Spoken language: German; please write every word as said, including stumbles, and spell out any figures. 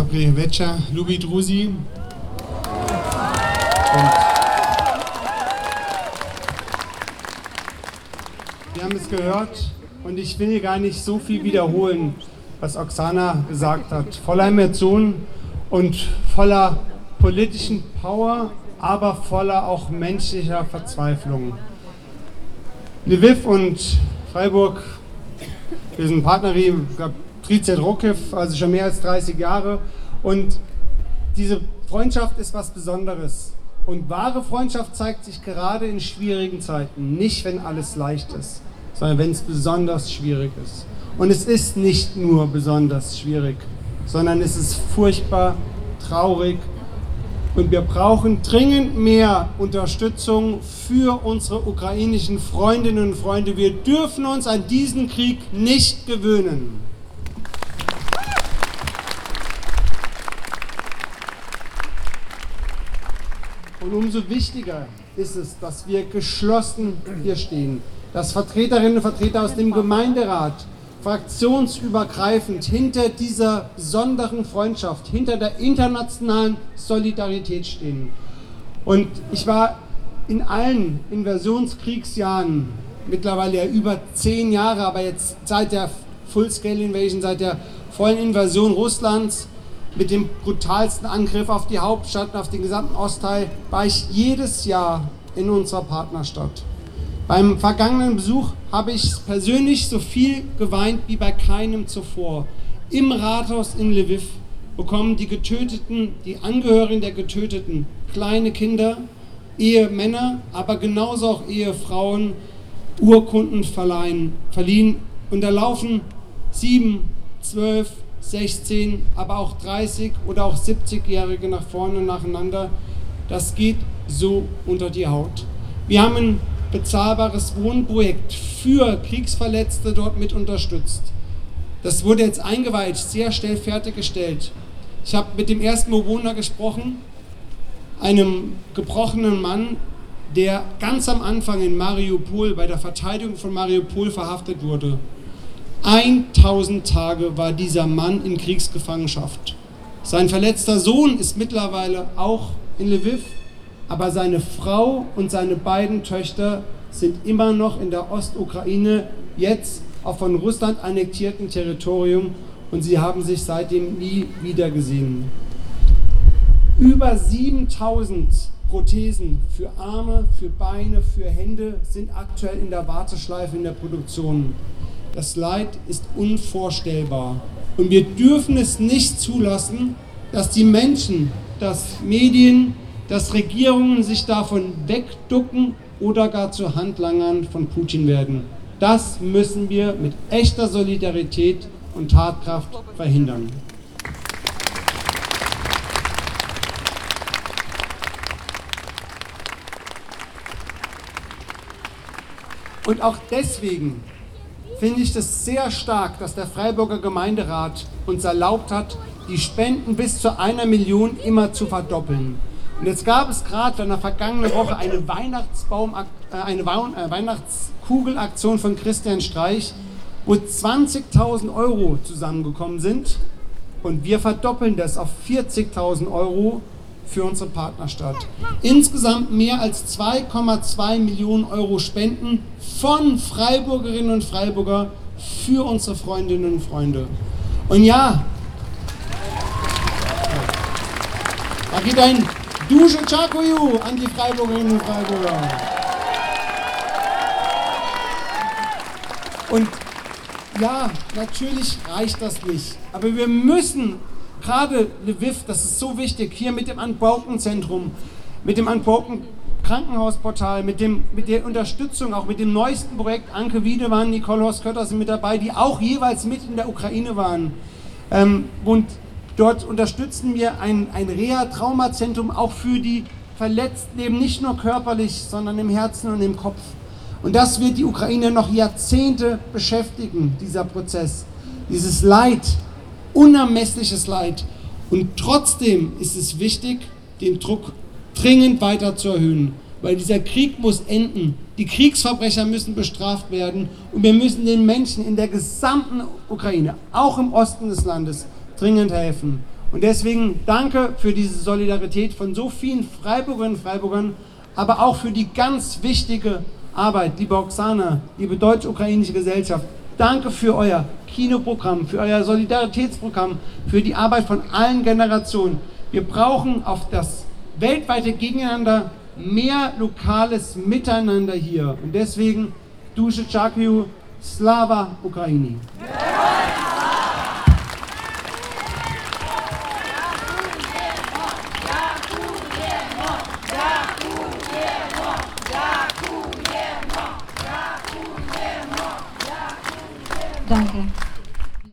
Dobry večer, Lubi Druzi. Wir haben es gehört und ich will gar nicht so viel wiederholen, was Oksana gesagt hat. Voller Emotionen und voller politischen Power, aber voller auch menschlicher Verzweiflung. Lviv und Freiburg, wir sind Partnerin, ich glaube, trideset rokів, also schon mehr als dreißig Jahre. Und diese Freundschaft ist was Besonderes. Und wahre Freundschaft zeigt sich gerade in schwierigen Zeiten. Nicht, wenn alles leicht ist, sondern wenn es besonders schwierig ist. Und es ist nicht nur besonders schwierig, sondern es ist furchtbar, traurig. Und wir brauchen dringend mehr Unterstützung für unsere ukrainischen Freundinnen und Freunde. Wir dürfen uns an diesen Krieg nicht gewöhnen. Und umso wichtiger ist es, dass wir geschlossen hier stehen, dass Vertreterinnen und Vertreter aus dem Gemeinderat fraktionsübergreifend hinter dieser besonderen Freundschaft, hinter der internationalen Solidarität stehen. Und ich war in allen Invasionskriegsjahren, mittlerweile ja über zehn Jahre, aber jetzt seit der Full-Scale Invasion, seit der vollen Invasion Russlands, mit dem brutalsten Angriff auf die Hauptstadt und auf den gesamten Ostteil, war ich jedes Jahr in unserer Partnerstadt. Beim vergangenen Besuch habe ich persönlich so viel geweint wie bei keinem zuvor. Im Rathaus in Lviv bekommen die Getöteten, die Angehörigen der Getöteten, kleine Kinder, Ehemänner, aber genauso auch Ehefrauen, Urkunden verleihen, verliehen. Und da laufen sieben, zwölf, sechzehn, aber auch dreißig oder auch siebzigjährige nach vorne nacheinander. Das geht so unter die Haut. Wir haben ein bezahlbares Wohnprojekt für Kriegsverletzte dort mit unterstützt. Das wurde jetzt eingeweiht, sehr schnell fertiggestellt. Ich habe mit dem ersten Bewohner gesprochen, einem gebrochenen Mann, der ganz am Anfang in Mariupol, bei der Verteidigung von Mariupol verhaftet wurde. tausend Tage war dieser Mann in Kriegsgefangenschaft. Sein verletzter Sohn ist mittlerweile auch in Lviv, aber seine Frau und seine beiden Töchter sind immer noch in der Ostukraine, jetzt auf von Russland annektierten Territorium, und sie haben sich seitdem nie wieder gesehen. Über siebentausend Prothesen für Arme, für Beine, für Hände sind aktuell in der Warteschleife in der Produktion. Das Leid ist unvorstellbar und wir dürfen es nicht zulassen, dass die Menschen, dass Medien, dass Regierungen sich davon wegducken oder gar zu Handlangern von Putin werden. Das müssen wir mit echter Solidarität und Tatkraft verhindern. Und auch deswegen finde ich es sehr stark, dass der Freiburger Gemeinderat uns erlaubt hat, die Spenden bis zu einer Million immer zu verdoppeln. Und jetzt gab es gerade in der vergangenen Woche eine, Weihnachtsbaum, eine Weihnachtskugelaktion von Christian Streich, wo zwanzigtausend Euro zusammengekommen sind. Und wir verdoppeln das auf vierzigtausend Euro für unsere Partnerstadt. Insgesamt mehr als zwei Komma zwei Millionen Euro Spenden von Freiburgerinnen und Freiburger für unsere Freundinnen und Freunde. Und ja, da geht ein Duże Dziękuję an die Freiburgerinnen und Freiburger. Und ja, natürlich reicht das nicht, aber wir müssen gerade Lviv, das ist so wichtig, hier mit dem Unbroken-Zentrum, mit dem Unbroken-Krankenhausportal, mit, dem, mit der Unterstützung, auch mit dem neuesten Projekt, Anke Wiedemann, Nicole Horst-Kötter sind mit dabei, die auch jeweils mit in der Ukraine waren. Ähm, und dort unterstützen wir ein, ein Reha-Traumazentrum auch für die Verletzten, eben nicht nur körperlich, sondern im Herzen und im Kopf. Und das wird die Ukraine noch Jahrzehnte beschäftigen, dieser Prozess, dieses Leid, unermessliches Leid. Und trotzdem ist es wichtig, den Druck dringend weiter zu erhöhen, weil dieser Krieg muss enden. Die Kriegsverbrecher müssen bestraft werden und wir müssen den Menschen in der gesamten Ukraine, auch im Osten des Landes, dringend helfen. Und deswegen danke für diese Solidarität von so vielen Freiburgerinnen und Freiburgern, aber auch für die ganz wichtige Arbeit, liebe Oksana, liebe deutsch-ukrainische Gesellschaft. Danke für euer Kinoprogramm, für euer Solidaritätsprogramm, für die Arbeit von allen Generationen. Wir brauchen auf das weltweite Gegeneinander mehr lokales Miteinander hier. Und deswegen, Duše Čakiu, Slava Ukraini.